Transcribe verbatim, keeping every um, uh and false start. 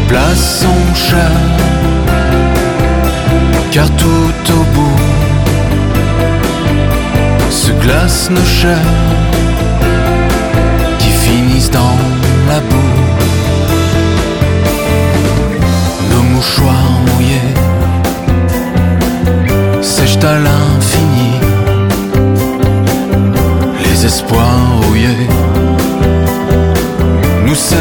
place son chat, car tout au bout se glacent nos chats qui finissent dans la boue. Nos mouchoirs mouillés sèchent à l'infini, les espoirs rouillés nous